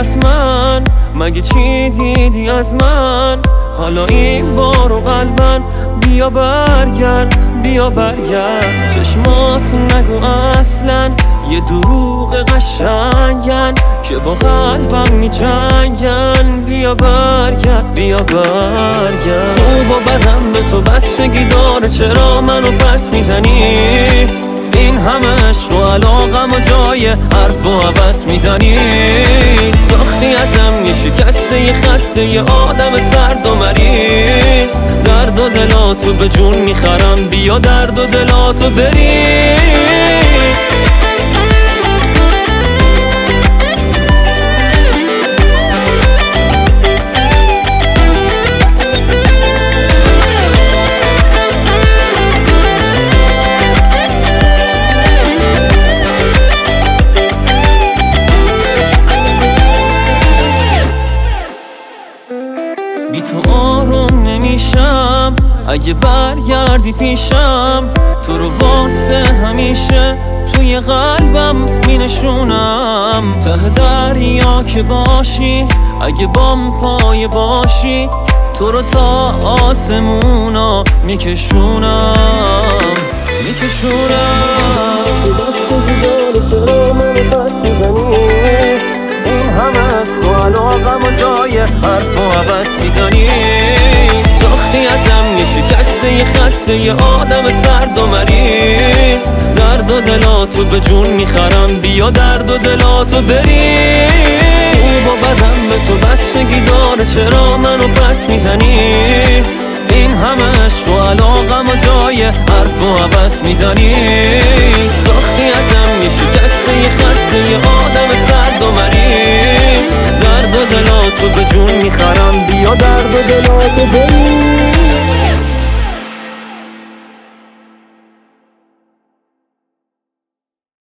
از من؟ مگه چی دیدی از من؟ حالا این بارو قلبن بیا برگرد، بیا برگرد. چشمات نگو اصلا یه دروغ قشنگن که با قلبم می جنگن. بیا برگرد، بیا برگرد. خوب و بدم به تو بستگی داره، چرا منو پس میزنی؟ این همه عشق و علاقم و جای حرف و عبس میزنی. ساختی ازم یه شکسته یه خسته یه آدم سرد و مریض. درد و دلاتو به جون میخرم، بیا درد و دلاتو بریز. بی تو آروم نمیشم، اگه برگردی پیشم تو رو واسه همیشه توی قلبم می نشونم. ته دریا که باشی، اگه بام پای باشی تو رو تا آسمونا میکشونم، میکشونم. این همه تو علاقم و جای حرف و عبس میدانی. ساختی ازم یه شکسته یه خسته یه آدم سرد و مریض. درد و دلاتو به جون میخرم، بیا درد و دلاتو بریز. خوب و بدم به تو بستگی داره، چرا منو پس میزنی؟ این همه عشق و علاقم و جای حرف و عبس میزنی. ساختی ازم یه شکسته یه خسته یه آدم سرد و مریض. درد و دلاتو به جون میخرم، بیا درد و دلاتو بریز.